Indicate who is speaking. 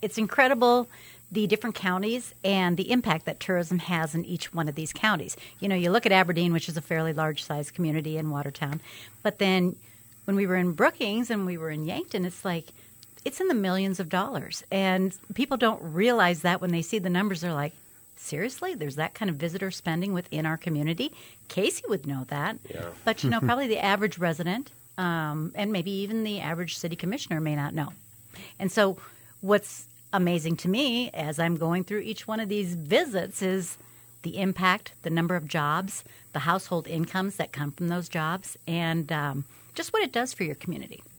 Speaker 1: it's incredible the different counties and the impact that tourism has in each one of these counties. You know, you look at Aberdeen, which is a fairly large-sized community in Watertown, but then when we were in Brookings and we were in Yankton, it's like it's in the millions of dollars. And people don't realize that when they see the numbers. They're like, seriously? There's that kind of visitor spending within our community? Casey would know that.
Speaker 2: Yeah.
Speaker 1: But, you know, probably the average resident and maybe even the average city commissioner may not know. And so what's amazing to me as I'm going through each one of these visits is the impact, the number of jobs, the household incomes that come from those jobs, and just what it does for your community.